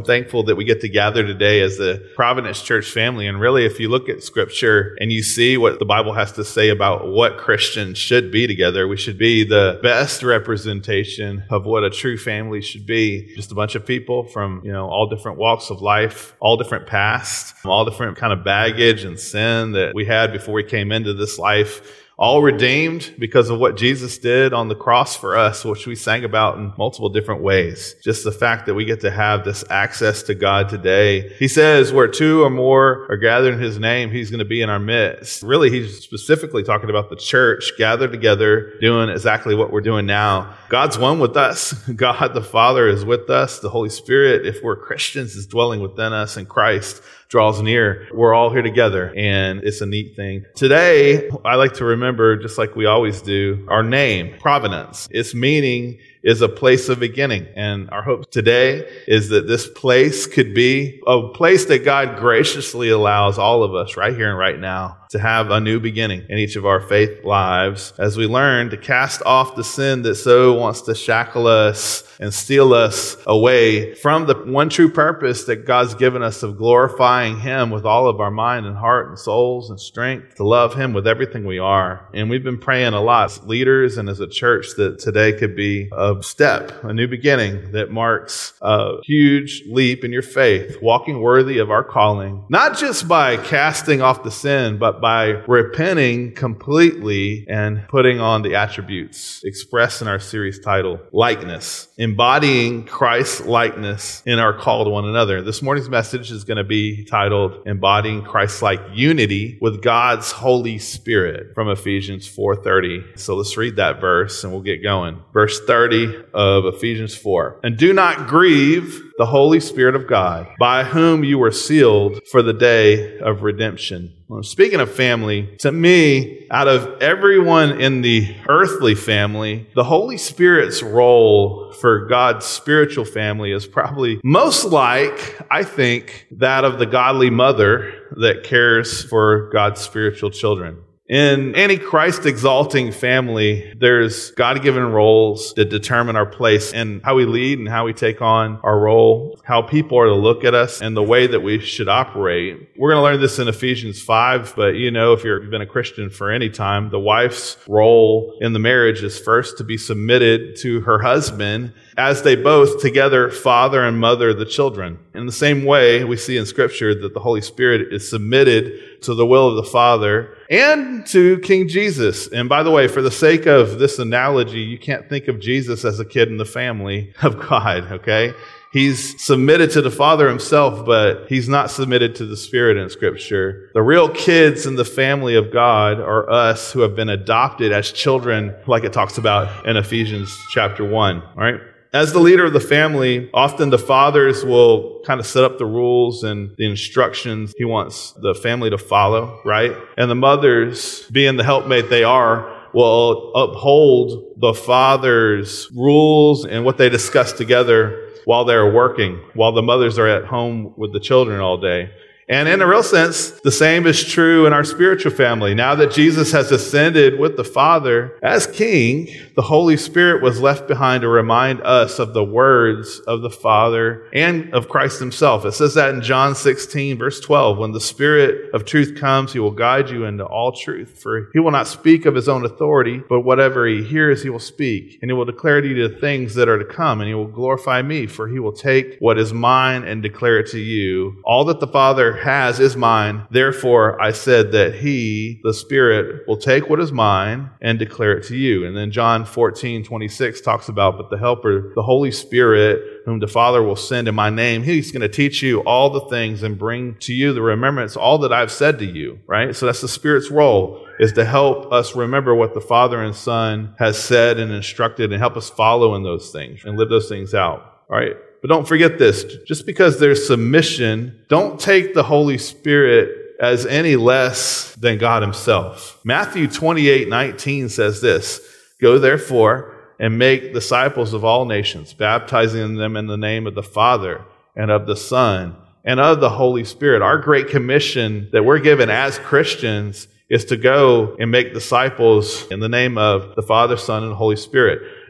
thankful that we get to gather today as the Providence Church family. And really, if you look at Scripture and you see what the Bible has to say about what Christians should be together, we should be the best representation of what a true family should be. Just a bunch of people from, all different walks of life, all different past, all different kind of baggage and sin that we had before we came into this life. All redeemed because of what Jesus did on the cross for us, which we sang about in multiple different ways. Just the fact that we get to have this access to God today. He says where two or more are gathered in his name, he's going to be in our midst. Really, he's specifically talking about the church gathered together, doing exactly what we're doing now. God's one with us. God the Father is with us. The Holy Spirit, if we're Christians, is dwelling within us, and Christ draws near. We're all here together, and it's a neat thing. Today, I like to remember, just like we always do, our name, Providence. Its meaning is a place of beginning. And our hope today is that this place could be a place that God graciously allows all of us right here and right now to have a new beginning in each of our faith lives as we learn to cast off the sin that so wants to shackle us and steal us away from the one true purpose that God's given us of glorifying him with all of our mind and heart and souls and strength, to love him with everything we are. And we've been praying a lot as leaders and as a church that today could be a step, a new beginning that marks a huge leap in your faith, walking worthy of our calling, not just by casting off the sin, but by repenting completely and putting on the attributes expressed in our series title, Likeness, embodying Christ's likeness in our call to one another. This morning's message is going to be titled Embodying Christ-like Unity with God's Holy Spirit from Ephesians 4:30. So let's read that verse and we'll get going. Verse 30 of Ephesians 4. And do not grieve the Holy Spirit of God, by whom you were sealed for the day of redemption. Well, speaking of family, to me, out of everyone in the earthly family, the Holy Spirit's role for God's spiritual family is probably most like, I think, that of the godly mother that cares for God's spiritual children. In any Christ-exalting family, there's God-given roles that determine our place and how we lead and how we take on our role, how people are to look at us, and the way that we should operate. We're going to learn this in Ephesians 5, but if you've been a Christian for any time, the wife's role in the marriage is first to be submitted to her husband as they both together father and mother the children. In the same way, we see in Scripture that the Holy Spirit is submitted to the will of the Father and to King Jesus. And by the way, for the sake of this analogy, you can't think of Jesus as a kid in the family of God, okay? He's submitted to the Father himself, but he's not submitted to the Spirit in Scripture. The real kids in the family of God are us who have been adopted as children, like it talks about in Ephesians chapter 1, all right? As the leader of the family, often the fathers will kind of set up the rules and the instructions he wants the family to follow, right? And the mothers, being the helpmate they are, will uphold the father's rules and what they discuss together while they're working, while the mothers are at home with the children all day. And in a real sense, the same is true in our spiritual family. Now that Jesus has ascended with the Father as King, the Holy Spirit was left behind to remind us of the words of the Father and of Christ himself. It says that in John 16, verse 12, when the Spirit of truth comes, he will guide you into all truth. For he will not speak of his own authority, but whatever he hears, he will speak. And he will declare to you the things that are to come, and he will glorify me, for he will take what is mine and declare it to you. All that the Father has is mine. Therefore, I said that he, the Spirit, will take what is mine and declare it to you. And then John 14:26 talks about, but the Helper, the Holy Spirit, whom the Father will send in my name, he's going to teach you all the things and bring to you the remembrance, all that I've said to you, right? So that's the Spirit's role, is to help us remember what the Father and Son has said and instructed and help us follow in those things and live those things out, all right? But don't forget this, just because there's submission, don't take the Holy Spirit as any less than God himself. Matthew 28:19 says this, go therefore and make disciples of all nations, baptizing them in the name of the Father and of the Son and of the Holy Spirit. Our great commission that we're given as Christians is to go and make disciples in the name of the Father, Son, and Holy Spirit.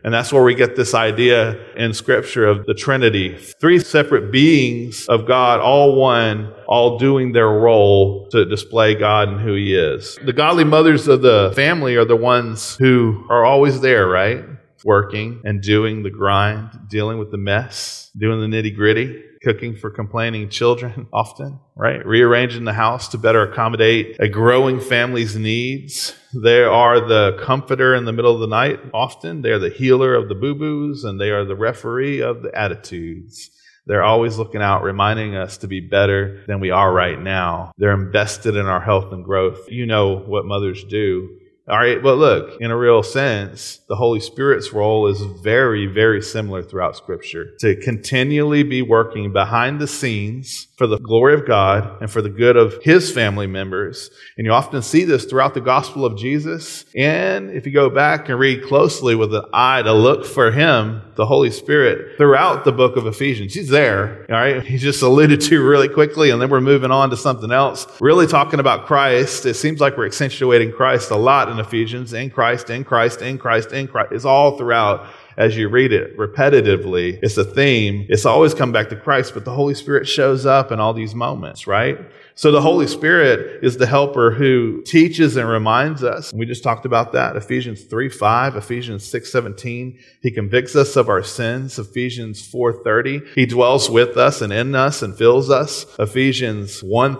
And that's where we get this idea in Scripture of the Trinity. 3 separate beings of God, all one, all doing their role to display God and who He is. The godly mothers of the family are the ones who are always there, right? Working and doing the grind, dealing with the mess, doing the nitty-gritty, cooking for complaining children often, right? Rearranging the house to better accommodate a growing family's needs. They are the comforter in the middle of the night often. They are the healer of the boo-boos, and they are the referee of the attitudes. They're always looking out, reminding us to be better than we are right now. They're invested in our health and growth. You know what mothers do. All right, but look, in a real sense, the Holy Spirit's role is very, very similar throughout Scripture. To continually be working behind the scenes for the glory of God and for the good of His family members. And you often see this throughout the gospel of Jesus. And if you go back and read closely with an eye to look for Him, the Holy Spirit, throughout the book of Ephesians, He's there. All right, He's just alluded to really quickly, and then we're moving on to something else. Really talking about Christ. It seems like we're accentuating Christ a lot in Ephesians. In Christ, in Christ, in Christ, in Christ. It's all throughout. As you read it repetitively, it's a theme. It's always come back to Christ, but the Holy Spirit shows up in all these moments, right? So the Holy Spirit is the helper who teaches and reminds us. We just talked about that. Ephesians 3:5, Ephesians 6:17. He convicts us of our sins. Ephesians 4:30. He dwells with us and in us and fills us. Ephesians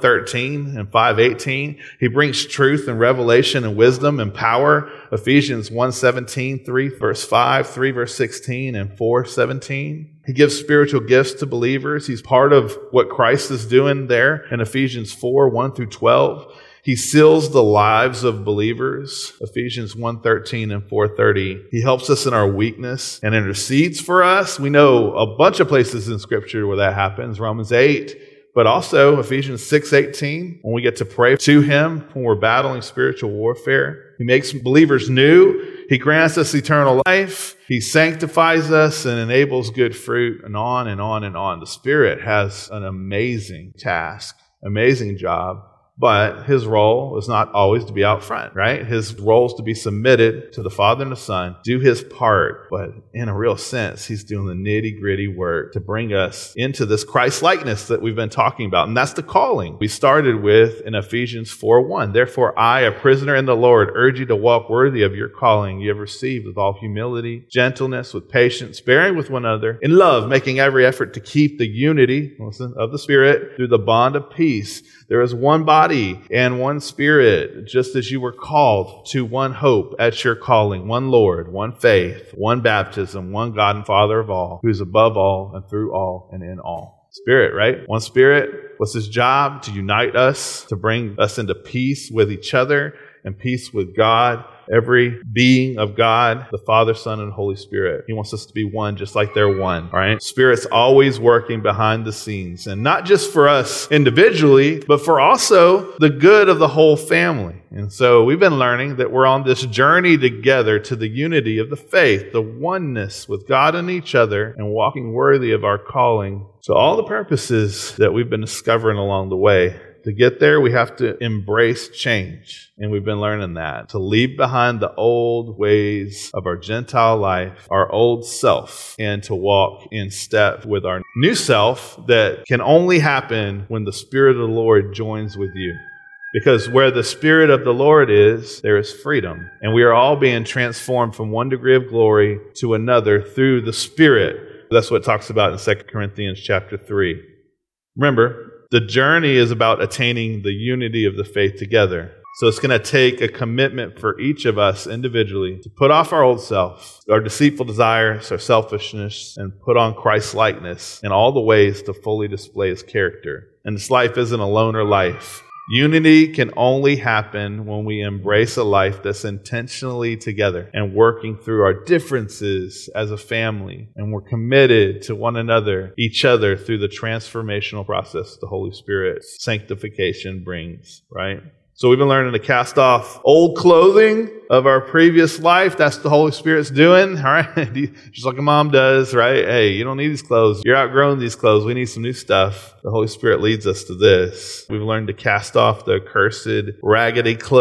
1:13 and 5:18. He brings truth and revelation and wisdom and power. Ephesians 1:17, 3 verse 5, 3 verse 16, and 4:17. He gives spiritual gifts to believers. He's part of what Christ is doing there in Ephesians 4, 1 through 12. He seals the lives of believers. Ephesians 1:13 and 4:30. He helps us in our weakness and intercedes for us. We know a bunch of places in Scripture where that happens. Romans 8. But also Ephesians 6:18, when we get to pray to Him when we're battling spiritual warfare. He makes believers new. He grants us eternal life. He sanctifies us and enables good fruit, and on and on and on. The Spirit has an amazing task, amazing job. But His role is not always to be out front, right? His role is to be submitted to the Father and the Son, do His part. But in a real sense, He's doing the nitty-gritty work to bring us into this Christ-likeness that we've been talking about. And that's the calling we started with in Ephesians 4:1. Therefore, I, a prisoner in the Lord, urge you to walk worthy of your calling you have received with all humility, gentleness, with patience, bearing with one another, in love, making every effort to keep the unity of the Spirit through the bond of peace. There is one body and one Spirit, just as you were called to one hope at your calling, one Lord, one faith, one baptism, one God and Father of all, who is above all and through all and in all. Spirit, right? One Spirit. What's His job? To unite us, to bring us into peace with each other and peace with God. Every being of God, the Father, Son, and Holy Spirit. He wants us to be one just like they're one, all right? Spirit's always working behind the scenes, and not just for us individually, but for also the good of the whole family. And so we've been learning that we're on this journey together to the unity of the faith, the oneness with God and each other, and walking worthy of our calling. So all the purposes that we've been discovering along the way, to get there, we have to embrace change. And we've been learning that. To leave behind the old ways of our Gentile life, our old self, and to walk in step with our new self that can only happen when the Spirit of the Lord joins with you. Because where the Spirit of the Lord is, there is freedom. And we are all being transformed from one degree of glory to another through the Spirit. That's what it talks about in 2 Corinthians chapter 3. Remember, the journey is about attaining the unity of the faith together. So it's going to take a commitment for each of us individually to put off our old self, our deceitful desires, our selfishness, and put on Christ's likeness in all the ways to fully display His character. And this life isn't a loner life. Unity can only happen when we embrace a life that's intentionally together and working through our differences as a family. And we're committed to one another, each other, through the transformational process the Holy Spirit's sanctification brings, right? So we've been learning to cast off old clothing of our previous life. That's the Holy Spirit's doing, all right? Just like a mom does, right? Hey, you don't need these clothes. You're outgrowing these clothes. We need some new stuff. The Holy Spirit leads us to this. We've learned to cast off the accursed, raggedy cloak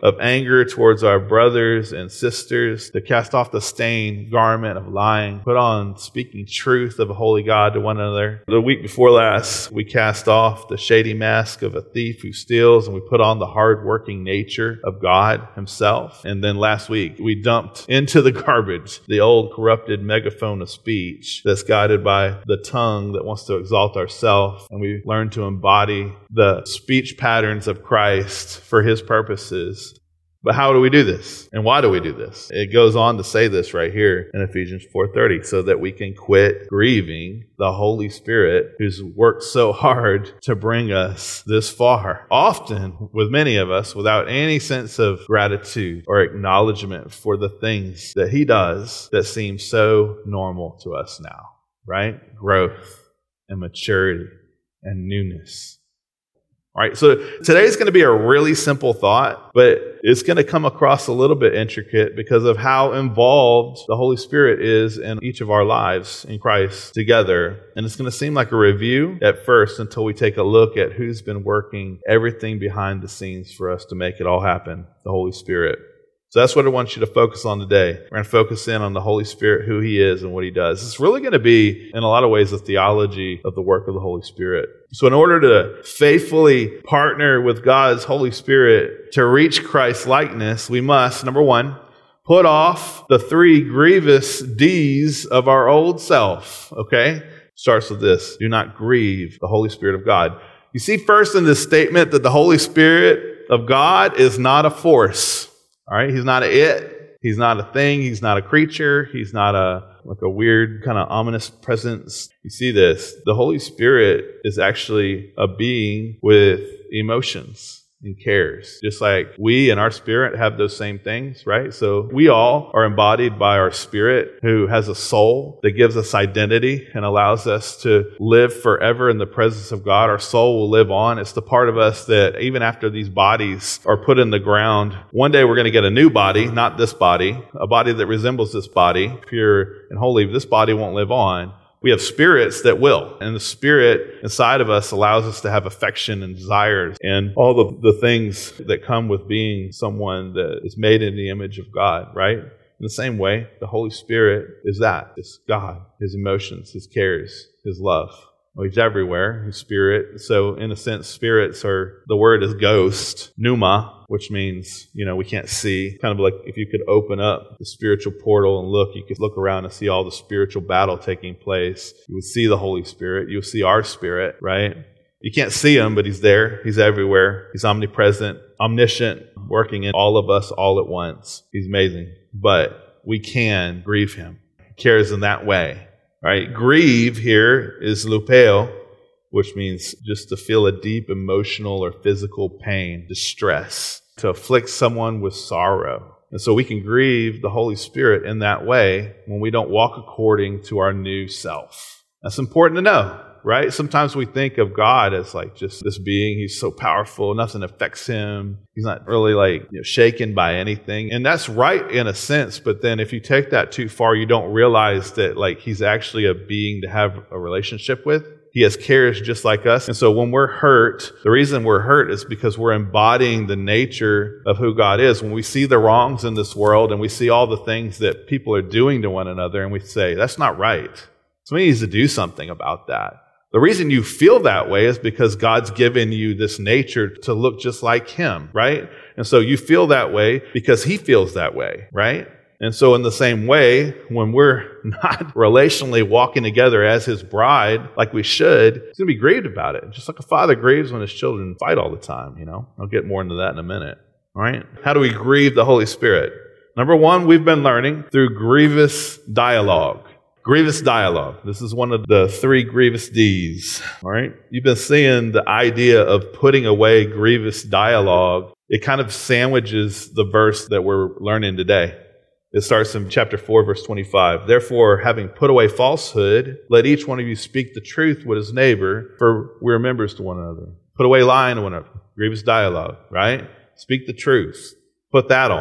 of anger towards our brothers and sisters, to cast off the stained garment of lying, put on speaking truth of a holy God to one another. The week before last, we cast off the shady mask of a thief who steals, and we put on the hard-working nature of God himself. And then last week, we dumped into the garbage the old corrupted megaphone of speech that's guided by the tongue that wants to exalt ourselves, and we learned to embody the speech patterns of Christ for his purposes. But how do we do this? And why do we do this? It goes on to say this right here in Ephesians 4:30, so that we can quit grieving the Holy Spirit who's worked so hard to bring us this far. Often, with many of us, without any sense of gratitude or acknowledgement for the things that he does that seem so normal to us now, right? Growth and maturity and newness. All right, so today's going to be a really simple thought, but it's going to come across a little bit intricate because of how involved the Holy Spirit is in each of our lives in Christ together. And it's going to seem like a review at first until we take a look at who's been working everything behind the scenes for us to make it all happen, the Holy Spirit. So that's what I want you to focus on today. We're going to focus in on the Holy Spirit, who he is and what he does. It's really going to be, in a lot of ways, a theology of the work of the Holy Spirit. So in order to faithfully partner with God's Holy Spirit to reach Christ's likeness, we must, number one, put off the 3 grievous D's of our old self. Okay? Starts with this. Do not grieve the Holy Spirit of God. You see first in this statement that the Holy Spirit of God is not a force. All right, he's not it. He's not a thing. He's not a creature. He's not a weird kind of ominous presence. You see this. The Holy Spirit is actually a being with emotions and cares. Just like we and our spirit have those same things, right? So we all are embodied by our spirit who has a soul that gives us identity and allows us to live forever in the presence of God. Our soul will live on. It's the part of us that even after these bodies are put in the ground, one day we're going to get a new body, not this body, a body that resembles this body, pure and holy. This body won't live on. We have spirits that will, and the spirit inside of us allows us to have affection and desires and all the things that come with being someone that is made in the image of God, right? In the same way, the Holy Spirit is that. It's God, his emotions, his cares, his love. Well, he's everywhere, his spirit. So in a sense, spirits are, the word is ghost, pneuma, which means, we can't see. Kind of like if you could open up the spiritual portal and look, you could look around and see all the spiritual battle taking place. You would see the Holy Spirit. You would see our spirit, right? You can't see him, but he's there. He's everywhere. He's omnipresent, omniscient, working in all of us all at once. He's amazing. But we can grieve him. He cares in that way. Right? Grieve here is lupeo, which means just to feel a deep emotional or physical pain, distress, to afflict someone with sorrow. And so we can grieve the Holy Spirit in that way when we don't walk according to our new self. That's important to know, right? Sometimes we think of God as like just this being. He's so powerful. Nothing affects him. He's not really shaken by anything. And that's right in a sense. But then if you take that too far, you don't realize that he's actually a being to have a relationship with. He has cares just like us. And so when we're hurt, the reason we're hurt is because we're embodying the nature of who God is. When we see the wrongs in this world and we see all the things that people are doing to one another and we say, that's not right. Somebody needs to do something about that. The reason you feel that way is because God's given you this nature to look just like him, right? And so you feel that way because he feels that way, right? And so in the same way, when we're not relationally walking together as his bride like we should, he's going to be grieved about it. Just like a father grieves when his children fight all the time, I'll get more into that in a minute, all right? How do we grieve the Holy Spirit? Number one, we've been learning through grievous dialogue. Grievous dialogue. This is one of the 3 grievous D's. All right. You've been seeing the idea of putting away grievous dialogue. It kind of sandwiches the verse that we're learning today. It starts in chapter 4, verse 25. Therefore, having put away falsehood, let each one of you speak the truth with his neighbor, for we are members to one another. Put away lying to one another. Grievous dialogue, right? Speak the truth. Put that on.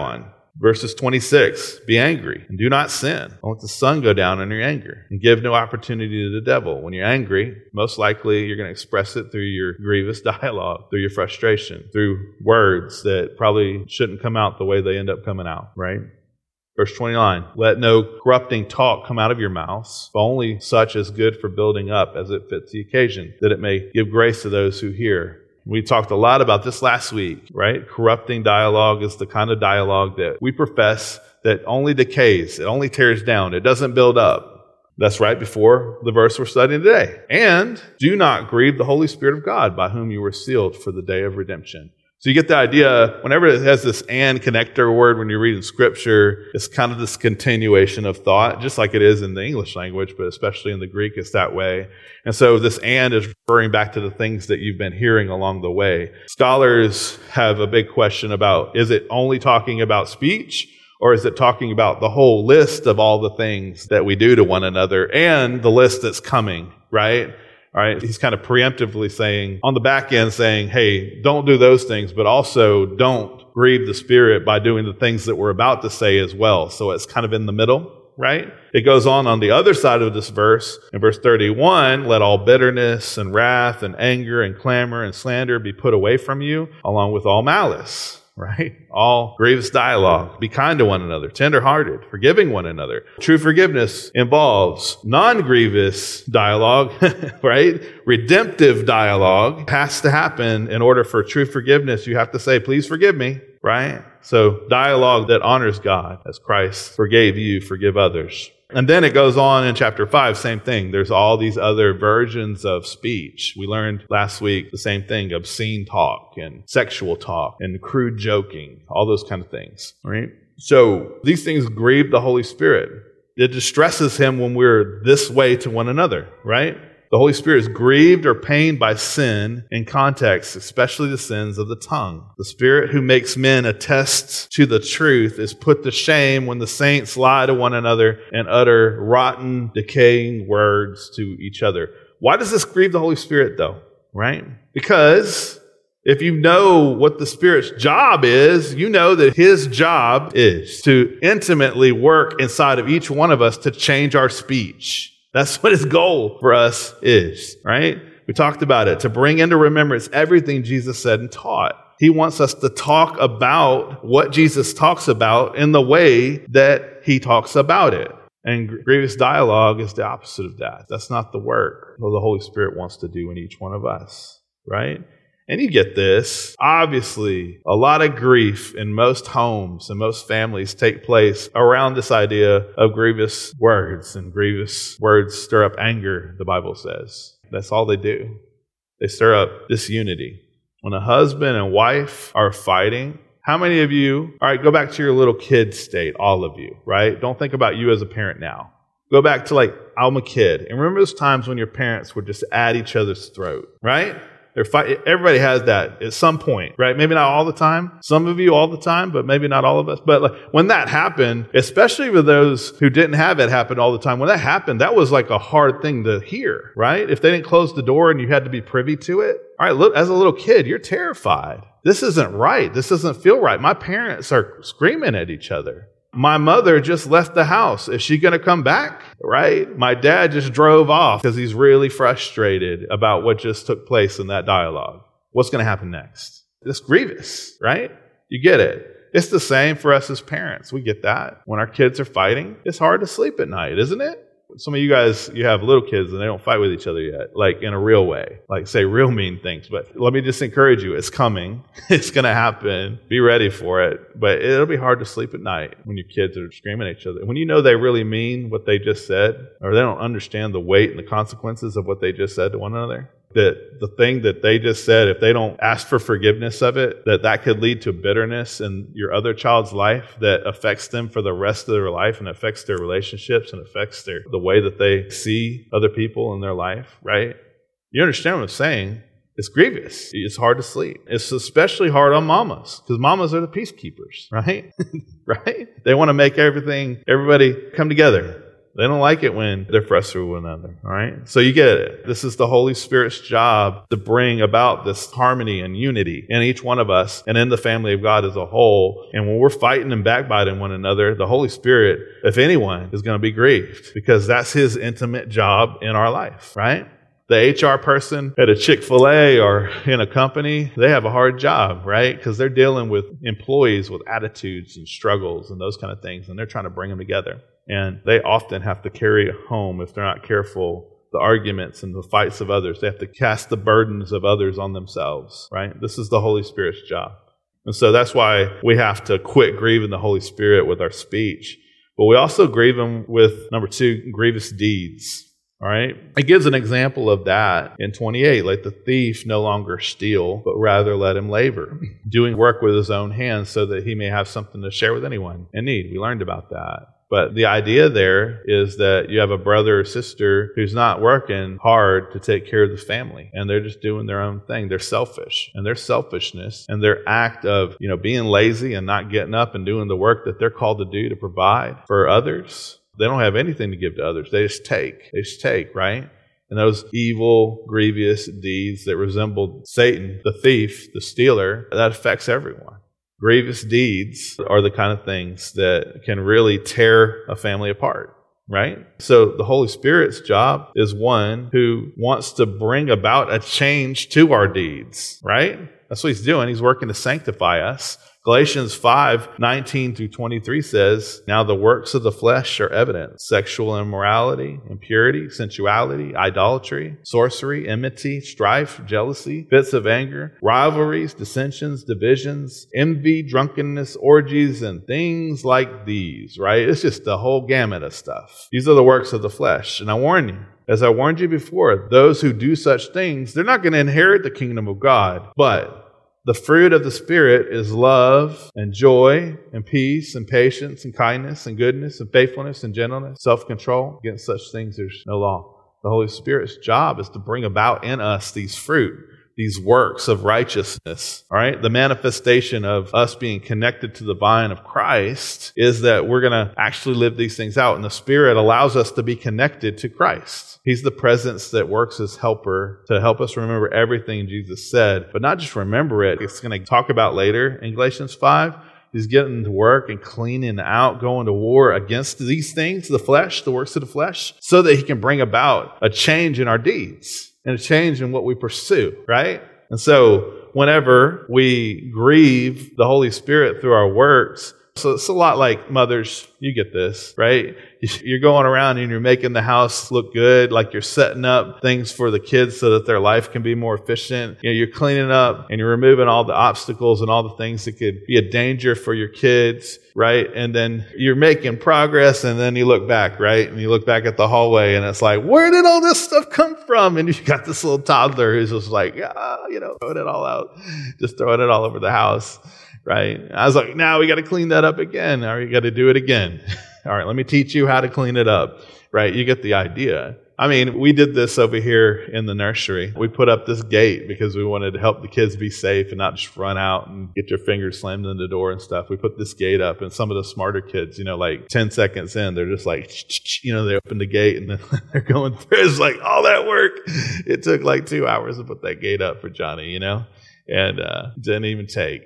Verses 26, be angry and do not sin. Don't let the sun go down in your anger and give no opportunity to the devil. When you're angry, most likely you're going to express it through your grievous dialogue, through your frustration, through words that probably shouldn't come out the way they end up coming out, right? Verse 29, let no corrupting talk come out of your mouths, but only such as good for building up as it fits the occasion, that it may give grace to those who hear. We talked a lot about this last week, right? Corrupting dialogue is the kind of dialogue that we profess that only decays. It only tears down. It doesn't build up. That's right before the verse we're studying today. And do not grieve the Holy Spirit of God, by whom you were sealed for the day of redemption. So you get the idea, whenever it has this and connector word when you're reading Scripture, it's kind of this continuation of thought, just like it is in the English language, but especially in the Greek, it's that way. And so this and is referring back to the things that you've been hearing along the way. Scholars have a big question about, is it only talking about speech, or is it talking about the whole list of all the things that we do to one another and the list that's coming, right? All right, he's kind of preemptively saying, on the back end saying, hey, don't do those things, but also don't grieve the Spirit by doing the things that we're about to say as well. So it's kind of in the middle, right? It goes on the other side of this verse, in verse 31, let all bitterness and wrath and anger and clamor and slander be put away from you, along with all malice. Right? All grievous dialogue. Be kind to one another, tenderhearted, forgiving one another. True forgiveness involves non-grievous dialogue, right? Redemptive dialogue has to happen. In order for true forgiveness, you have to say, please forgive me, right? So dialogue that honors God, as Christ forgave you, forgive others. And then it goes on in chapter 5, same thing. There's all these other versions of speech. We learned last week the same thing, obscene talk and sexual talk and crude joking, all those kind of things, right? So these things grieve the Holy Spirit. It distresses him when we're this way to one another, right? The Holy Spirit is grieved or pained by sin in context, especially the sins of the tongue. The Spirit who makes men attest to the truth is put to shame when the saints lie to one another and utter rotten, decaying words to each other. Why does this grieve the Holy Spirit, though? Right? Because if you know what the Spirit's job is, you know that His job is to intimately work inside of each one of us to change our speech. That's what His goal for us is, right? We talked about it, to bring into remembrance everything Jesus said and taught. He wants us to talk about what Jesus talks about in the way that He talks about it. And grievous dialogue is the opposite of that. That's not the work that the Holy Spirit wants to do in each one of us, right? And you get this. Obviously, a lot of grief in most homes and most families take place around this idea of grievous words. And grievous words stir up anger, the Bible says. That's all they do. They stir up disunity. When a husband and wife are fighting, how many of you, all right, go back to your little kid state, all of you, right? Don't think about you as a parent now. Go back to I'm a kid. And remember those times when your parents were just at each other's throat, right? Everybody has that at some point, right? Maybe not all the time. Some of you all the time, but maybe not all of us. But when that happened, especially with those who didn't have it happen all the time, when that happened, that was like a hard thing to hear, right? If they didn't close the door and you had to be privy to it. All right, look, as a little kid, you're terrified. This isn't right. This doesn't feel right. My parents are screaming at each other. My mother just left the house. Is she going to come back? Right? My dad just drove off because he's really frustrated about what just took place in that dialogue. What's going to happen next? It's grievous, right? You get it. It's the same for us as parents. We get that. When our kids are fighting, it's hard to sleep at night, isn't it? Some of you guys, you have little kids and they don't fight with each other yet, in a real way, say real mean things. But let me just encourage you, it's coming. It's going to happen. Be ready for it. But it'll be hard to sleep at night when your kids are screaming at each other. When you know they really mean what they just said, or they don't understand the weight and the consequences of what they just said to one another. That the thing that they just said, if they don't ask for forgiveness of it, that could lead to bitterness in your other child's life that affects them for the rest of their life and affects their relationships and affects the way that they see other people in their life, right? You understand what I'm saying? It's grievous. It's hard to sleep. It's especially hard on mamas because mamas are the peacekeepers, right? Right? They want to make everybody come together. They don't like it when they're frustrated with one another, all right? So you get it. This is the Holy Spirit's job to bring about this harmony and unity in each one of us and in the family of God as a whole. And when we're fighting and backbiting one another, the Holy Spirit, if anyone, is going to be grieved because that's his intimate job in our life, right? The HR person at a Chick-fil-A or in a company, they have a hard job, right? Because they're dealing with employees with attitudes and struggles and those kind of things, and they're trying to bring them together. And they often have to carry home, if they're not careful, the arguments and the fights of others. They have to cast the burdens of others on themselves, right? This is the Holy Spirit's job. And so that's why we have to quit grieving the Holy Spirit with our speech. But we also grieve him with, number 2, grievous deeds. All right. It gives an example of that in 28. Let the thief no longer steal, but rather let him labor, doing work with his own hands so that he may have something to share with anyone in need. We learned about that. But the idea there is that you have a brother or sister who's not working hard to take care of the family, and they're just doing their own thing. They're selfish, and their selfishness and their act of, being lazy and not getting up and doing the work that they're called to do to provide for others. They don't have anything to give to others. They just take. Right? And those evil, grievous deeds that resemble Satan, the thief, the stealer, that affects everyone. Grievous deeds are the kind of things that can really tear a family apart, right? So the Holy Spirit's job is one who wants to bring about a change to our deeds, right? That's what he's doing. He's working to sanctify us. Galatians 5:19-23 says, "Now the works of the flesh are evident: sexual immorality, impurity, sensuality, idolatry, sorcery, enmity, strife, jealousy, fits of anger, rivalries, dissensions, divisions, envy, drunkenness, orgies, and things like these," right? It's just the whole gamut of stuff. These are the works of the flesh. And I warn you, as I warned you before, those who do such things, they're not going to inherit the kingdom of God. But the fruit of the Spirit is love and joy and peace and patience and kindness and goodness and faithfulness and gentleness, self-control. Against such things there's no law. The Holy Spirit's job is to bring about in us these fruit, these works of righteousness. All right? The manifestation of us being connected to the vine of Christ is that we're going to actually live these things out. And the Spirit allows us to be connected to Christ. He's the presence that works as helper to help us remember everything Jesus said, but not just remember it. It's going to talk about later in Galatians 5. He's getting to work and cleaning out, going to war against these things, the flesh, the works of the flesh, so that he can bring about a change in our deeds and a change in what we pursue, right? And so whenever we grieve the Holy Spirit through our works, so it's a lot like mothers, you get this, right? You're going around and you're making the house look good, like you're setting up things for the kids so that their life can be more efficient. You're cleaning up and you're removing all the obstacles and all the things that could be a danger for your kids, right? And then you're making progress, and then you look back, right? And you look back at the hallway and it's like, where did all this stuff come from? And you've got this little toddler who's just like, throwing it all out, just throwing it all over the house. Right? I was like, now we got to clean that up again. Or you got to do it again. All right, let me teach you how to clean it up. Right? You get the idea. I mean, we did this over here in the nursery. We put up this gate because we wanted to help the kids be safe and not just run out and get your fingers slammed in the door and stuff. We put this gate up, and some of the smarter kids, like 10 seconds in, they're just like, they open the gate and then they're going through. It's like all that work. It took like 2 hours to put that gate up for Johnny, and didn't even take.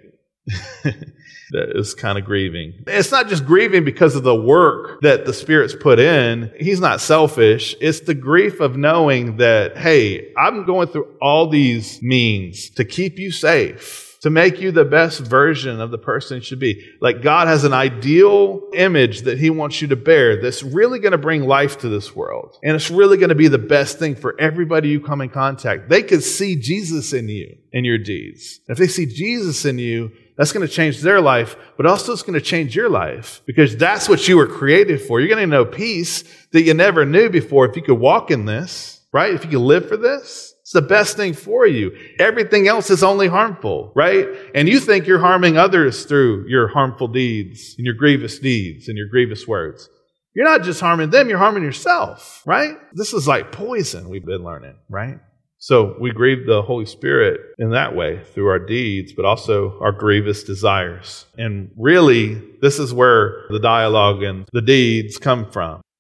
That is kind of grieving. It's not just grieving because of the work that the Spirit's put in. He's not selfish. It's the grief of knowing that, hey, I'm going through all these means to keep you safe, to make you the best version of the person you should be. Like God has an ideal image that he wants you to bear that's really going to bring life to this world. And it's really going to be the best thing for everybody you come in contact. They could see Jesus in you, in your deeds. If they see Jesus in you, that's going to change their life, but also it's going to change your life because that's what you were created for. You're going to know peace that you never knew before if you could walk in this, right? If you could live for this. It's the best thing for you. Everything else is only harmful, right? And you think you're harming others through your harmful deeds and your grievous words. You're not just harming them, you're harming yourself, right? This is like poison we've been learning, right? So we grieve the Holy Spirit in that way through our deeds, but also our grievous desires. And really, this is where the dialogue and the deeds come from.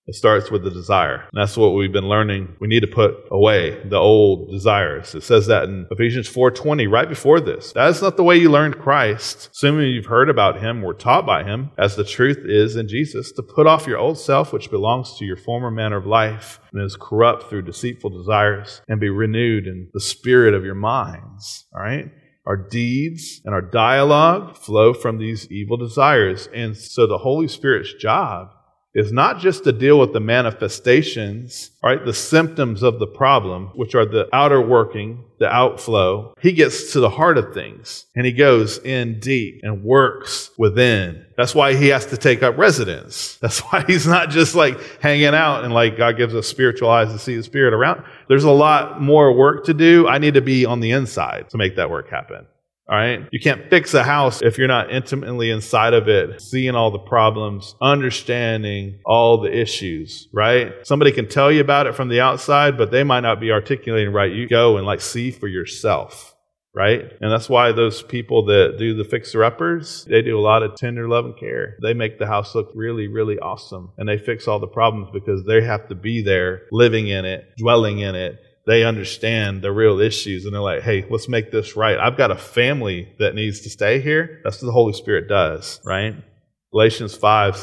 It starts with the desire. And that's what we've been learning. We need to put away the old desires. It says that in Ephesians 4:20, right before this. That is not the way you learned Christ, assuming you've heard about him, were taught by him, as the truth is in Jesus, to put off your old self, which belongs to your former manner of life and is corrupt through deceitful desires, and be renewed in the spirit of your minds. All right? Our deeds and our dialogue flow from these evil desires. And so the Holy Spirit's job is not just to deal with the manifestations, right, the symptoms of the problem, which are the outer working, the outflow. He gets to the heart of things, and he goes in deep and works within. That's why he has to take up residence. That's why he's not just like hanging out and like God gives us spiritual eyes to see the Spirit around. There's a lot more work to do. I need to be on the inside to make that work happen. All right. You can't fix a house if you're not intimately inside of it, seeing all the problems, understanding all the issues, right? Somebody can tell you about it from the outside, but they might not be articulating right. You go and like see for yourself, right? And that's why those people that do the fixer-uppers, they do a lot of tender love and care. They make the house look really, really awesome. And they fix all the problems because they have to be there, living in it, dwelling in it. They understand the real issues, and they're like, hey, let's make this right. I've got a family that needs to stay here. That's what the Holy Spirit does, right? Galatians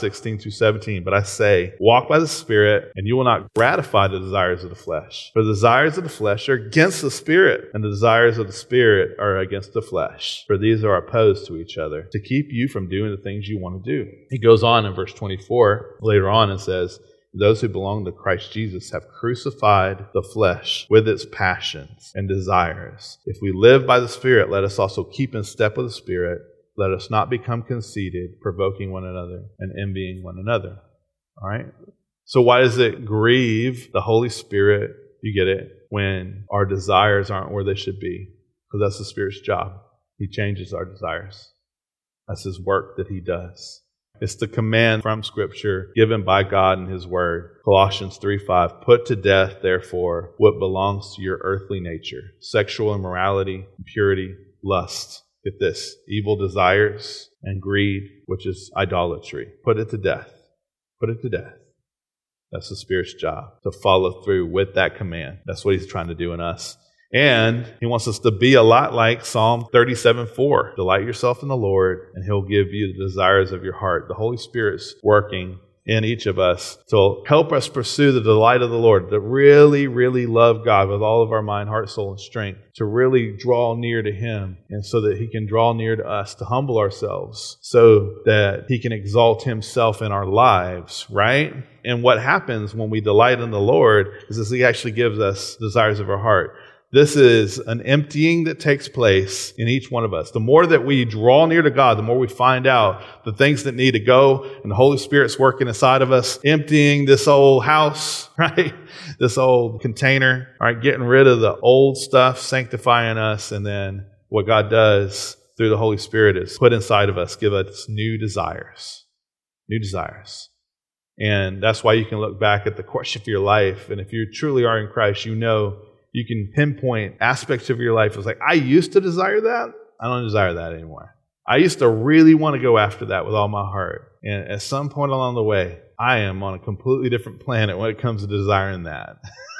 5:16-17. But I say, walk by the Spirit, and you will not gratify the desires of the flesh. For the desires of the flesh are against the Spirit, and the desires of the Spirit are against the flesh. For these are opposed to each other, to keep you from doing the things you want to do. He goes on in verse 24, later on, and says, those who belong to Christ Jesus have crucified the flesh with its passions and desires. If we live by the Spirit, let us also keep in step with the Spirit. Let us not become conceited, provoking one another and envying one another. All right? So why does it grieve the Holy Spirit, you get it, when our desires aren't where they should be? Because that's the Spirit's job. He changes our desires. That's his work that he does. It's the command from Scripture given by God in his word. Colossians 3:5, put to death, therefore, what belongs to your earthly nature. Sexual immorality, impurity, lust. Get this, evil desires and greed, which is idolatry. Put it to death. Put it to death. That's the Spirit's job, to follow through with that command. That's what he's trying to do in us. And he wants us to be a lot like Psalm 37:4. Delight yourself in the Lord, and he'll give you the desires of your heart. The Holy Spirit's working in each of us to help us pursue the delight of the Lord, to really, really love God with all of our mind, heart, soul, and strength, to really draw near to him, and so that he can draw near to us, to humble ourselves so that he can exalt himself in our lives, right? And what happens when we delight in the Lord is that he actually gives us desires of our heart. This is an emptying that takes place in each one of us. The more that we draw near to God, the more we find out the things that need to go, and the Holy Spirit's working inside of us, emptying this old house, right? This old container, all right? Getting rid of the old stuff, sanctifying us, and then what God does through the Holy Spirit is put inside of us, give us new desires. New desires. And that's why you can look back at the course of your life, and if you truly are in Christ, you know you can pinpoint aspects of your life. It's like, I used to desire that. I don't desire that anymore. I used to really want to go after that with all my heart. And at some point along the way, I am on a completely different planet when it comes to desiring that.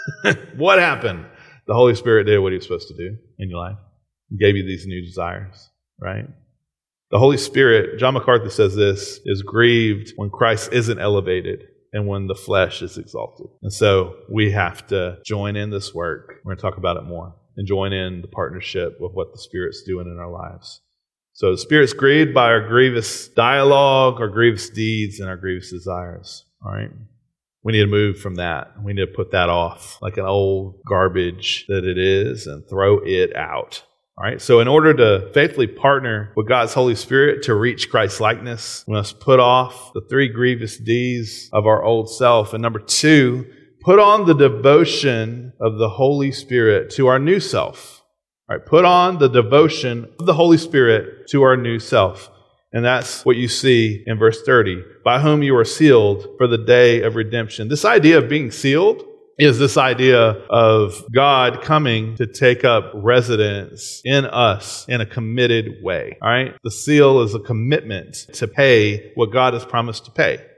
What happened? The Holy Spirit did what he was supposed to do in your life. He gave you these new desires, right? The Holy Spirit, John MacArthur says this, is grieved when Christ isn't elevated and when the flesh is exalted. And so we have to join in this work. We're going to talk about it more. And join in the partnership with what the Spirit's doing in our lives. So the Spirit's grieved by our grievous dialogue, our grievous deeds, and our grievous desires. All right? We need to move from that. We need to put that off like an old garbage that it is and throw it out. All right, so in order to faithfully partner with God's Holy Spirit to reach Christ's likeness, we must put off the 3 grievous deeds of our old self. And number 2, put on the devotion of the Holy Spirit to our new self. All right, put on the devotion of the Holy Spirit to our new self. And that's what you see in verse 30, by whom you are sealed for the day of redemption. This idea of being sealed is this idea of God coming to take up residence in us in a committed way. All right? The seal is a commitment to pay what God has promised to pay.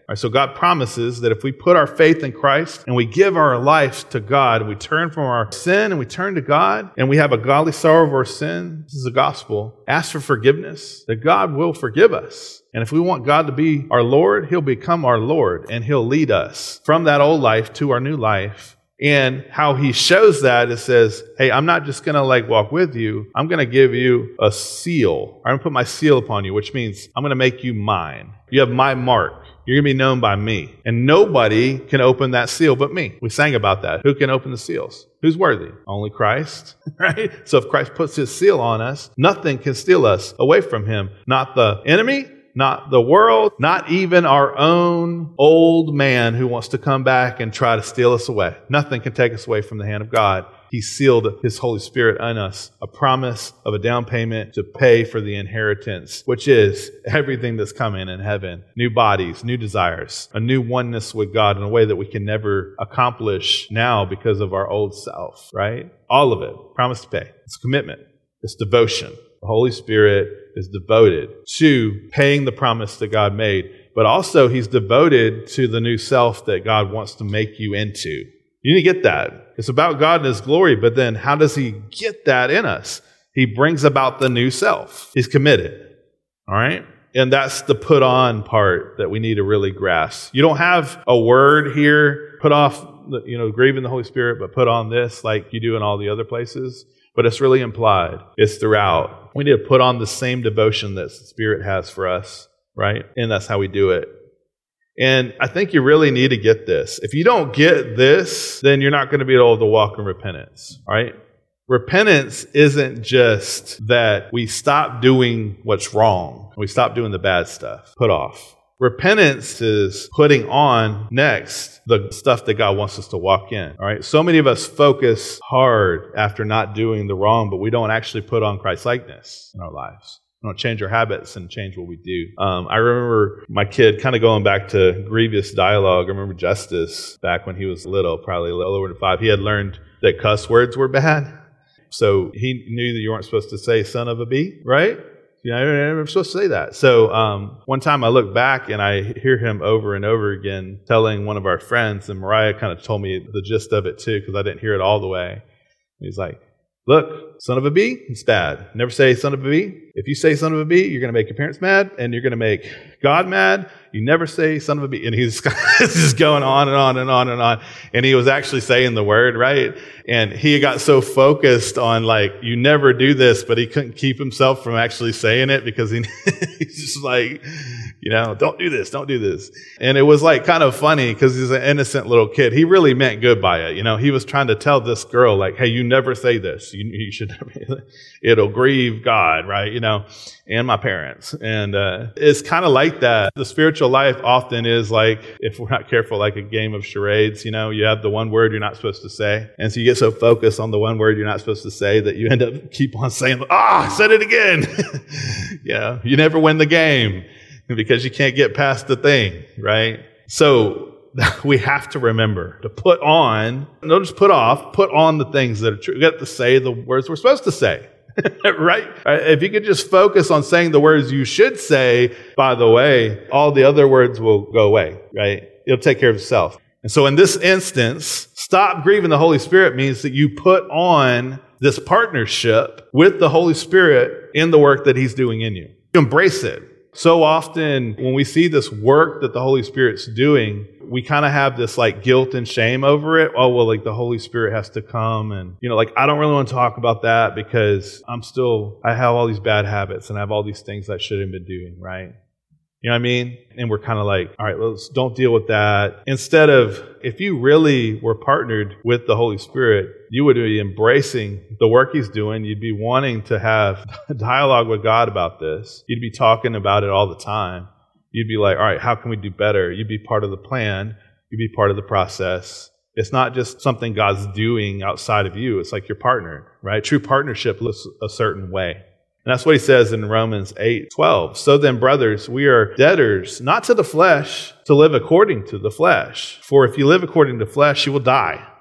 All right, so God promises that if we put our faith in Christ and we give our life to God, and we turn from our sin and we turn to God, and we have a godly sorrow of our sin, this is the gospel, ask for forgiveness, that God will forgive us. And if we want God to be our Lord, He'll become our Lord, and He'll lead us from that old life to our new life. And how He shows that is says, hey, I'm not just going to walk with you. I'm going to give you a seal. I'm going to put my seal upon you, which means I'm going to make you mine. You have my mark. You're going to be known by me. And nobody can open that seal but me. We sang about that. Who can open the seals? Who's worthy? Only Christ, right? So if Christ puts His seal on us, nothing can steal us away from Him. Not the enemy, not the world, not even our own old man who wants to come back and try to steal us away. Nothing can take us away from the hand of God. He sealed His Holy Spirit on us, a promise of a down payment to pay for the inheritance, which is everything that's coming in heaven. New bodies, new desires, a new oneness with God in a way that we can never accomplish now because of our old self, right? All of it. Promise to pay. It's commitment. It's devotion. The Holy Spirit is devoted to paying the promise that God made, but also He's devoted to the new self that God wants to make you into. You need to get that. It's about God and His glory, but then how does He get that in us? He brings about the new self. He's committed. All right? And that's the put on part that we need to really grasp. You don't have a word here, put off, grieving the Holy Spirit, but put on this like you do in all the other places. But it's really implied. It's throughout. We need to put on the same devotion that the Spirit has for us, right? And that's how we do it. And I think you really need to get this. If you don't get this, then you're not going to be able to walk in repentance, right? Repentance isn't just that we stop doing what's wrong. We stop doing the bad stuff. Put off. Repentance is putting on next the stuff that God wants us to walk in. All right. So many of us focus hard after not doing the wrong, but we don't actually put on Christ-likeness in our lives. We don't change our habits and change what we do. I remember my kid kind of going back to grievous dialogue. I remember Justice back when he was little, probably a little over than 5. He had learned that cuss words were bad. So he knew that you weren't supposed to say son of a bee, right? You're never supposed to say that. So one time I look back and I hear him over and over again telling one of our friends, and Mariah kind of told me the gist of it too, because I didn't hear it all the way. He's like, look, son of a bee, it's bad. Never say son of a bee. If you say son of a bee, you're going to make your parents mad and you're going to make God mad. You never say son of a bee. And he's just going on and on and on and on. And he was actually saying the word, right? And he got so focused on you never do this, but he couldn't keep himself from actually saying it because he's just like, don't do this, don't do this. And it was kind of funny because he's an innocent little kid. He really meant good by it. He was trying to tell this girl hey, you never say this. You should never, it'll grieve God, right? And my parents. And it's kind of like that. The spiritual life often is if we're not careful, like a game of charades. You have the one word you're not supposed to say. And so you get so focused on the one word you're not supposed to say that you end up keep on saying, I said it again. You never win the game because you can't get past the thing, right? So we have to remember to put on, don't just put off, put on the things that are true. We got to say the words we're supposed to say. Right? If you could just focus on saying the words you should say, by the way, all the other words will go away, right? It'll take care of itself. And so in this instance, stop grieving the Holy Spirit means that you put on this partnership with the Holy Spirit in the work that He's doing in you. You embrace it. So often when we see this work that the Holy Spirit's doing, we kind of have this guilt and shame over it. Oh, well, the Holy Spirit has to come and, I don't really want to talk about that because I have all these bad habits and I have all these things I shouldn't have been doing, right? You know what I mean? And we're kind of all right, let's don't deal with that. Instead of, if you really were partnered with the Holy Spirit, you would be embracing the work He's doing. You'd be wanting to have a dialogue with God about this. You'd be talking about it all the time. You'd be all right, how can we do better? You'd be part of the plan. You'd be part of the process. It's not just something God's doing outside of you. It's you're partnered, right? True partnership looks a certain way. And that's what he says in Romans 8:12. So then, brothers, we are debtors, not to the flesh, to live according to the flesh. For if you live according to the flesh, you will die.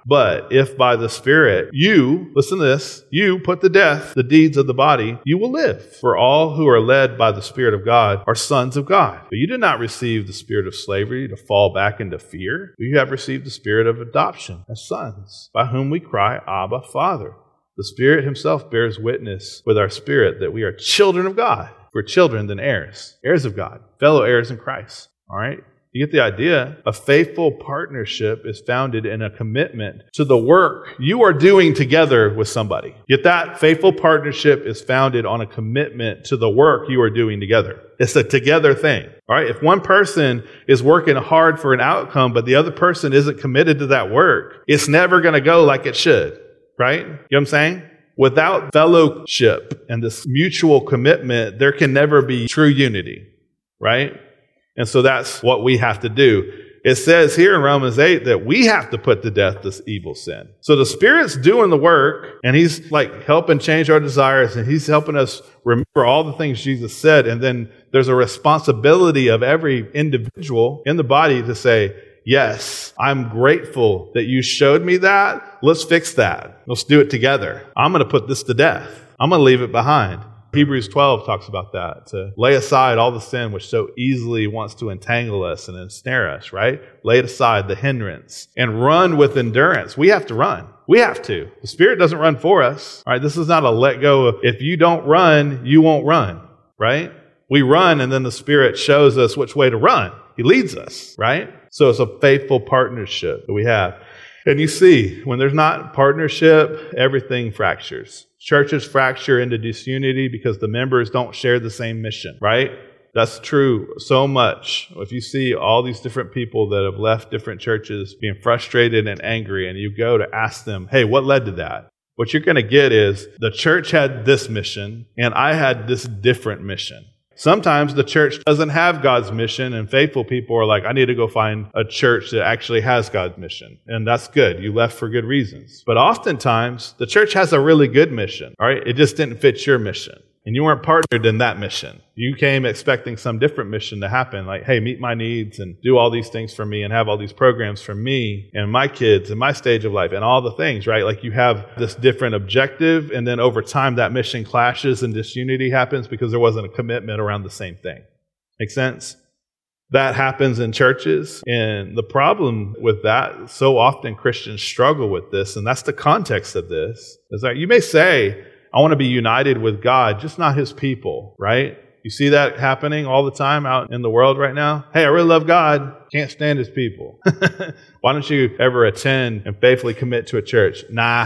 But if by the Spirit you, listen to this, you put to death the deeds of the body, you will live. For all who are led by the Spirit of God are sons of God. But you did not receive the spirit of slavery to fall back into fear, but you have received the spirit of adoption as sons, by whom we cry, Abba, Father. The Spirit himself bears witness with our spirit that we are children of God. If we're children, then heirs, heirs of God, fellow heirs in Christ. All right? You get the idea? A faithful partnership is founded in a commitment to the work you are doing together with somebody. Get that? Faithful partnership is founded on a commitment to the work you are doing together. It's a together thing. All right? If one person is working hard for an outcome, but the other person isn't committed to that work, it's never going to go like it should. Right? You know what I'm saying? Without fellowship and this mutual commitment, there can never be true unity. Right? And so that's what we have to do. It says here in Romans 8 that we have to put to death this evil sin. So the Spirit's doing the work, and he's like helping change our desires, and he's helping us remember all the things Jesus said. And then there's a responsibility of every individual in the body to say, yes, I'm grateful that you showed me that. Let's fix that. Let's do it together. I'm going to put this to death. I'm going to leave it behind. Hebrews 12 talks about that, to lay aside all the sin which so easily wants to entangle us and ensnare us, right? Lay it aside, the hindrance, and run with endurance. We have to run. We have to. The Spirit doesn't run for us. All right, this is not a let go of, if you don't run, you won't run, right? We run, and then the Spirit shows us which way to run. He leads us, right? So it's a faithful partnership that we have. And you see, when there's not partnership, everything fractures. Churches fracture into disunity because the members don't share the same mission, right? That's true so much. If you see all these different people that have left different churches being frustrated and angry, and you go to ask them, hey, what led to that? What you're going to get is the church had this mission, and I had this different mission. Sometimes the church doesn't have God's mission, and faithful people are like, I need to go find a church that actually has God's mission. And that's good. You left for good reasons. But oftentimes, the church has a really good mission, all right? It just didn't fit your mission. And you weren't partnered in that mission. You came expecting some different mission to happen, like, hey, meet my needs and do all these things for me and have all these programs for me and my kids and my stage of life and all the things, right? Like you have this different objective, and then over time that mission clashes and disunity happens because there wasn't a commitment around the same thing. Make sense? That happens in churches, and the problem with that, so often Christians struggle with this, and that's the context of this, is that you may say, I want to be united with God, just not his people, right? You see that happening all the time out in the world right now? Hey, I really love God, can't stand his people. Why don't you ever attend and faithfully commit to a church?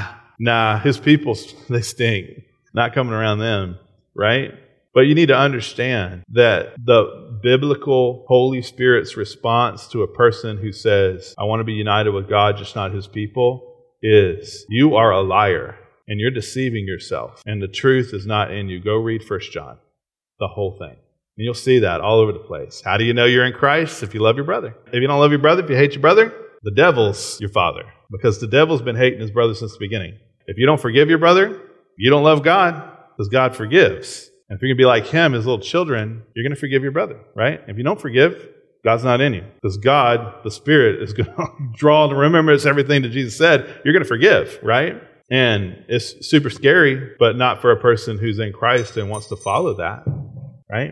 Nah, his people, they stink. Not coming around them, right? But you need to understand that the biblical Holy Spirit's response to a person who says, I want to be united with God, just not his people, is you are a liar. And you're deceiving yourself. And the truth is not in you. Go read 1 John, the whole thing. And you'll see that all over the place. How do you know you're in Christ? If you love your brother. If you don't love your brother, if you hate your brother, the devil's your father. Because the devil's been hating his brother since the beginning. If you don't forgive your brother, you don't love God, because God forgives. And if you're going to be like him, his little children, you're going to forgive your brother, right? If you don't forgive, God's not in you. Because God, the Spirit, is going to draw and remembrance everything that Jesus said. You're going to forgive, right? And it's super scary, but not for a person who's in Christ and wants to follow that, right?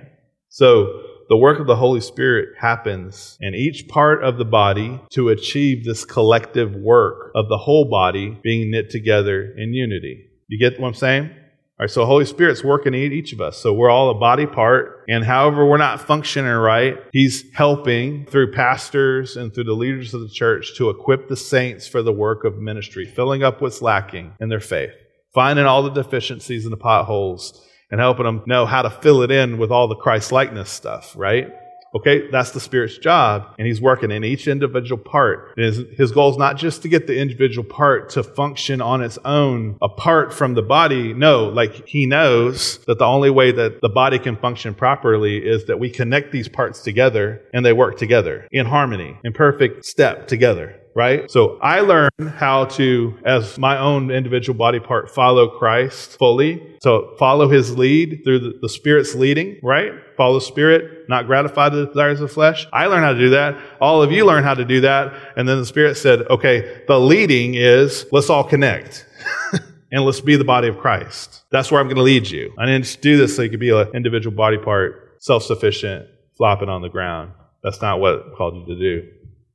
So the work of the Holy Spirit happens in each part of the body to achieve this collective work of the whole body being knit together in unity. You get what I'm saying? All right, so the Holy Spirit's working in each of us. So we're all a body part, and however we're not functioning right, he's helping through pastors and through the leaders of the church to equip the saints for the work of ministry, filling up what's lacking in their faith, finding all the deficiencies and the potholes, and helping them know how to fill it in with all the Christ-likeness stuff, right? Okay, that's the Spirit's job, and he's working in each individual part. His goal is not just to get the individual part to function on its own apart from the body. No, like he knows that the only way that the body can function properly is that we connect these parts together and they work together in harmony, in perfect step together. right? So I learn how to, as my own individual body part, follow Christ fully. So follow his lead through the Spirit's leading, right? Follow the Spirit, not gratify the desires of the flesh. I learned how to do that. All of you learn how to do that. And then the Spirit said, okay, the leading is let's all connect and let's be the body of Christ. That's where I'm going to lead you. I didn't just do this so you could be an individual body part, self-sufficient, flopping on the ground. That's not what I called you to do.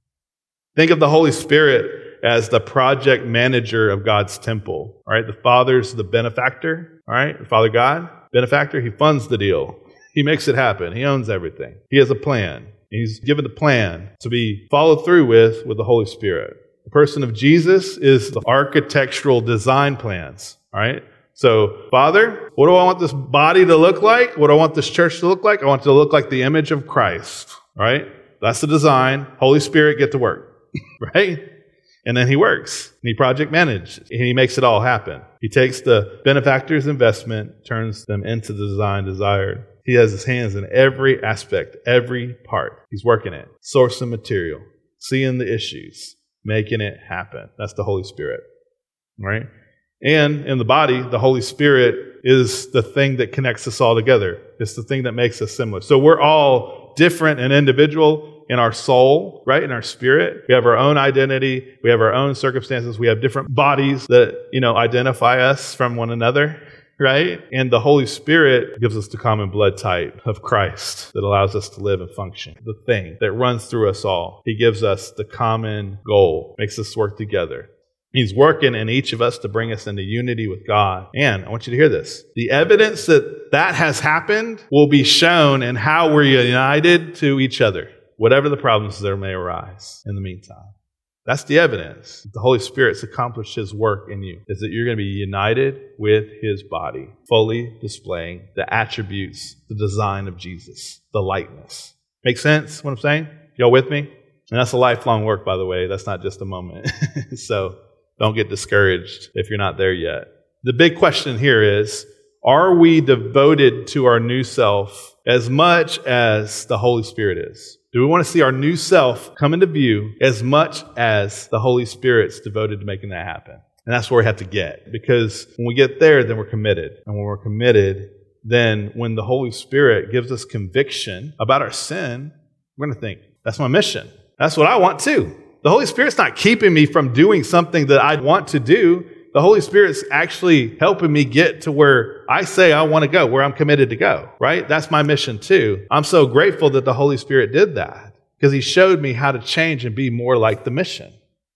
Think of the Holy Spirit as the project manager of God's temple. All right, the Father's the benefactor. All right, the Father God, benefactor, he funds the deal. He makes it happen. He owns everything. He has a plan. He's given the plan to be followed through with the Holy Spirit. The person of Jesus is the architectural design plans. All right, so Father, what do I want this body to look like? What do I want this church to look like? I want it to look like the image of Christ. All right, that's the design. Holy Spirit, get to work. Right? And then he works. And he project manages. And he makes it all happen. He takes the benefactor's investment, turns them into the design desired. He has his hands in every aspect, every part. He's working it. Sourcing material. Seeing the issues. Making it happen. That's the Holy Spirit. Right? And in the body, the Holy Spirit is the thing that connects us all together. It's the thing that makes us similar. So we're all different and individual in our soul, right? In our spirit. We have our own identity. We have our own circumstances. We have different bodies that, identify us from one another, right? And the Holy Spirit gives us the common blood type of Christ that allows us to live and function. The thing that runs through us all. He gives us the common goal, makes us work together. He's working in each of us to bring us into unity with God. And I want you to hear this. The evidence that has happened will be shown in how we're united to each other, whatever the problems there may arise in the meantime. That's the evidence. The Holy Spirit's accomplished his work in you, is that you're going to be united with his body, fully displaying the attributes, the design of Jesus, the likeness. Make sense what I'm saying? Y'all with me? And that's a lifelong work, by the way. That's not just a moment. So don't get discouraged if you're not there yet. The big question here is, are we devoted to our new self as much as the Holy Spirit is? Do we want to see our new self come into view as much as the Holy Spirit's devoted to making that happen? And that's where we have to get. Because when we get there, then we're committed. And when we're committed, then when the Holy Spirit gives us conviction about our sin, we're going to think, that's my mission. That's what I want too. The Holy Spirit's not keeping me from doing something that I want to do. The Holy Spirit's actually helping me get to where I say I want to go, where I'm committed to go, right? That's my mission too. I'm so grateful that the Holy Spirit did that because he showed me how to change and be more like the mission.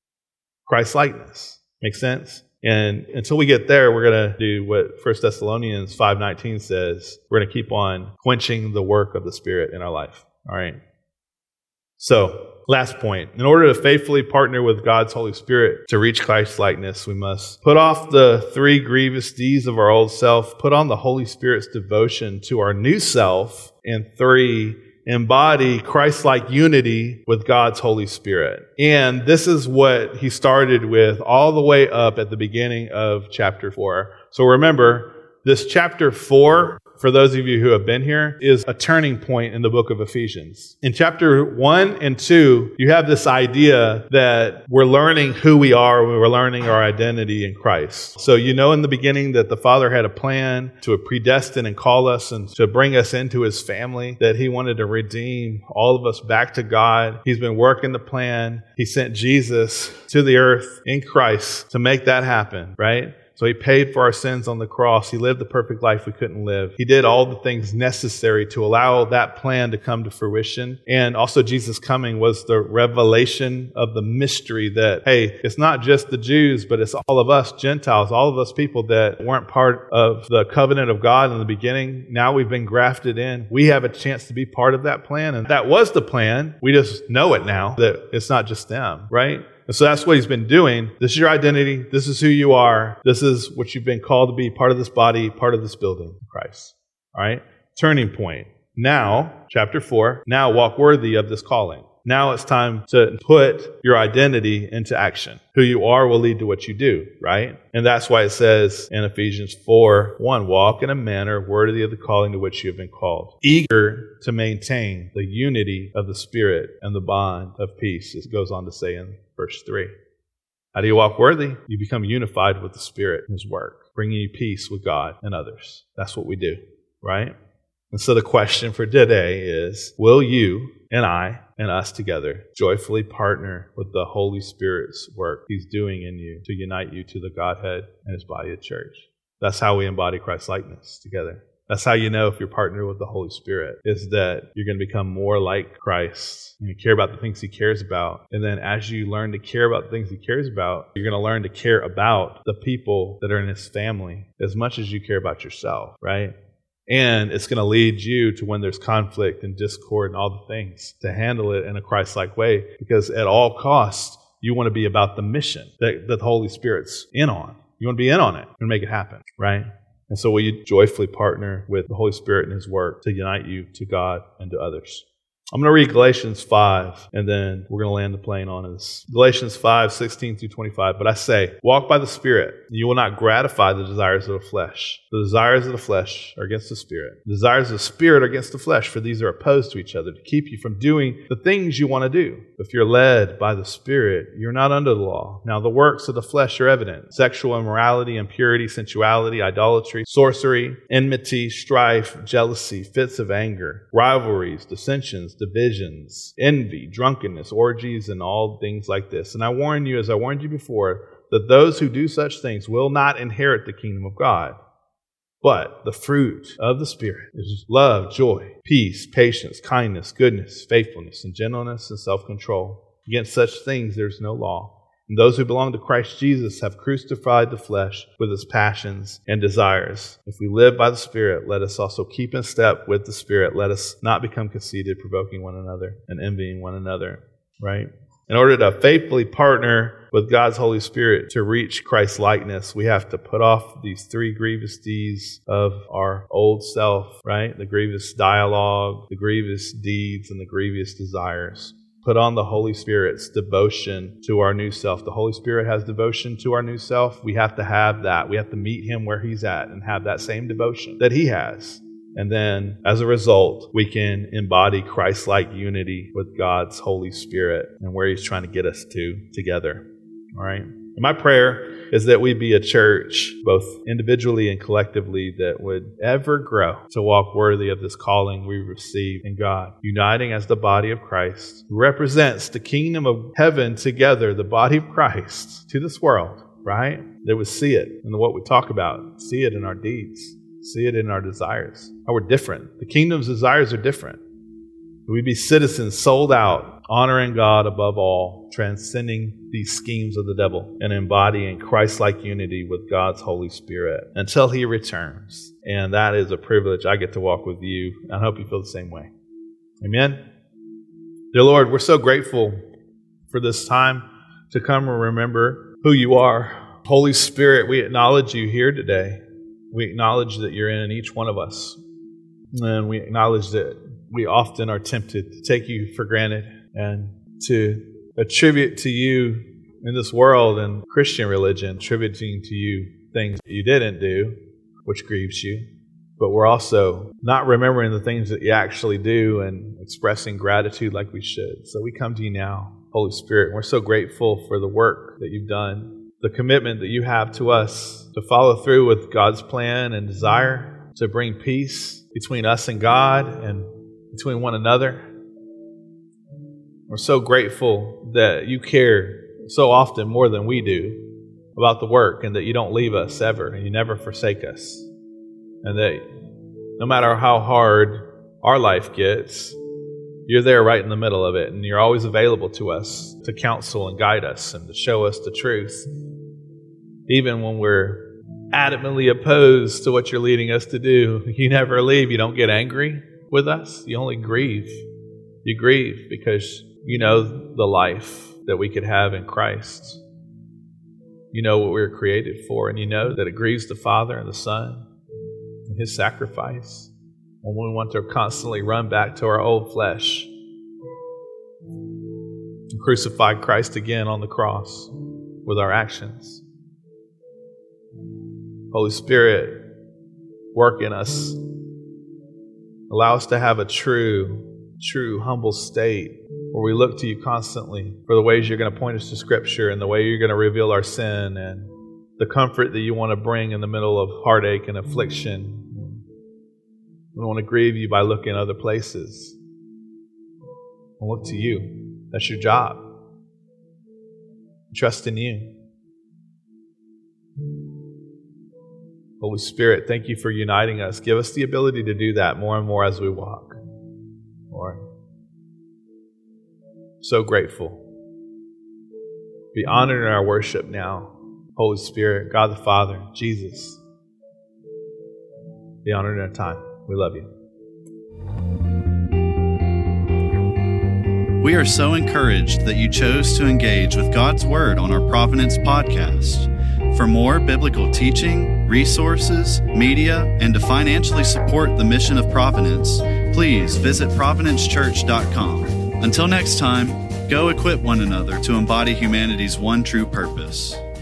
Christ-likeness. Make sense? And until we get there, we're going to do what 1 Thessalonians 5:19 says. We're going to keep on quenching the work of the Spirit in our life. All right? So, last point. In order to faithfully partner with God's Holy Spirit to reach Christ-likeness, we must put off the 3 grievous deeds of our old self, put on the Holy Spirit's devotion to our new self, and 3, embody Christ-like unity with God's Holy Spirit. And this is what he started with all the way up at the beginning of chapter 4. So remember, this chapter 4, for those of you who have been here, is a turning point in the book of Ephesians. In chapter 1 and 2, you have this idea that we're learning who we are, we're learning our identity in Christ. So you know in the beginning that the Father had a plan to predestine and call us and to bring us into his family, that he wanted to redeem all of us back to God. He's been working the plan. He sent Jesus to the earth in Christ to make that happen, right? So he paid for our sins on the cross. He lived the perfect life we couldn't live. He did all the things necessary to allow that plan to come to fruition. And also Jesus coming was the revelation of the mystery that, hey, it's not just the Jews, but it's all of us Gentiles, all of us people that weren't part of the covenant of God in the beginning. Now we've been grafted in. We have a chance to be part of that plan. And that was the plan. We just know it now that it's not just them, right? And so that's what he's been doing. This is your identity. This is who you are. This is what you've been called to be, part of this body, part of this building, Christ. All right? Turning point. Now, chapter 4, now walk worthy of this calling. Now it's time to put your identity into action. Who you are will lead to what you do, right? And that's why it says in Ephesians 4:1, walk in a manner worthy of the calling to which you have been called, eager to maintain the unity of the Spirit and the bond of peace, as it goes on to say in verse 3. How do you walk worthy? You become unified with the Spirit and His work, bringing you peace with God and others. That's what we do, right? And so the question for today is, will you and I and us together joyfully partner with the Holy Spirit's work He's doing in you to unite you to the Godhead and His body of church? That's how we embody Christ-likeness together. That's how you know if you're partnered with the Holy Spirit, is that you're going to become more like Christ. You care about the things He cares about. And then as you learn to care about the things He cares about, you're going to learn to care about the people that are in His family as much as you care about yourself, right? And it's going to lead you to, when there's conflict and discord and all the things, to handle it in a Christ-like way, because at all costs, you want to be about the mission that the Holy Spirit's in on. You want to be in on it and make it happen, right? And so will you joyfully partner with the Holy Spirit and His work to unite you to God and to others? I'm going to read Galatians 5, and then we're going to land the plane on this. Galatians 5:16-25. But I say, walk by the Spirit, and you will not gratify the desires of the flesh. The desires of the flesh are against the Spirit. The desires of the Spirit are against the flesh, for these are opposed to each other, to keep you from doing the things you want to do. If you're led by the Spirit, you're not under the law. Now the works of the flesh are evident: sexual immorality, impurity, sensuality, idolatry, sorcery, enmity, strife, jealousy, fits of anger, rivalries, dissensions, divisions, envy, drunkenness, orgies, and all things like this. And I warn you, as I warned you before, that those who do such things will not inherit the kingdom of God. But the fruit of the Spirit is love, joy, peace, patience, kindness, goodness, faithfulness, and gentleness, and self-control. Against such things there is no law. And those who belong to Christ Jesus have crucified the flesh with its passions and desires. If we live by the Spirit, let us also keep in step with the Spirit. Let us not become conceited, provoking one another and envying one another, right? In order to faithfully partner with God's Holy Spirit to reach Christ's likeness, we have to put off these three grievous deeds of our old self, right? The grievous dialogue, the grievous deeds, and the grievous desires. Put on the Holy Spirit's devotion to our new self. The Holy Spirit has devotion to our new self. We have to have that. We have to meet Him where He's at and have that same devotion that He has. And then, as a result, we can embody Christ-like unity with God's Holy Spirit and where He's trying to get us to together. All right? And my prayer is that we be a church, both individually and collectively, that would ever grow to walk worthy of this calling we receive in God, uniting as the body of Christ, who represents the kingdom of heaven together, the body of Christ, to this world, right? They would see it in what we talk about, see it in our deeds, see it in our desires, how we're different. The kingdom's desires are different. We'd be citizens sold out, honoring God above all, transcending these schemes of the devil, and embodying Christ-like unity with God's Holy Spirit until He returns. And that is a privilege I get to walk with you. I hope you feel the same way. Amen. Dear Lord, we're so grateful for this time to come and remember who You are. Holy Spirit, we acknowledge You here today. We acknowledge that You're in each one of us. And we acknowledge that we often are tempted to take You for granted and to attribute to You in this world and Christian religion, attributing to You things that You didn't do, which grieves You. But we're also not remembering the things that You actually do and expressing gratitude like we should. So we come to You now, Holy Spirit. And we're so grateful for the work that You've done, the commitment that You have to us to follow through with God's plan and desire to bring peace between us and God and between one another. We're so grateful that You care so often more than we do about the work, and that You don't leave us ever, and You never forsake us. And that no matter how hard our life gets, You're there right in the middle of it, and You're always available to us to counsel and guide us and to show us the truth. Even when we're adamantly opposed to what You're leading us to do, You never leave. You don't get angry with us. You only grieve. You grieve because You know the life that we could have in Christ. You know what we were created for, and You know that it grieves the Father and the Son and His sacrifice when we want to constantly run back to our old flesh. to crucify Christ again on the cross with our actions. Holy Spirit, work in us. Allow us to have a true, humble state where we look to you constantly for the ways you're going to point us to Scripture and the way you're going to reveal our sin and the comfort that you want to bring in the middle of heartache and affliction. We don't want to grieve you by looking other places. We'll look to you. That's your job. Trust in you. Holy Spirit, thank you for uniting us. Give us the ability to do that more and more as we walk. Lord, so grateful. Be honored in our worship now. Holy Spirit, God the Father, Jesus. Be honored in our time. We love you. We are so encouraged that you chose to engage with God's Word on our Providence podcast. For more biblical teaching, resources, media, and to financially support the mission of Providence, please visit providencechurch.com. Until next time, go equip one another to embody humanity's one true purpose.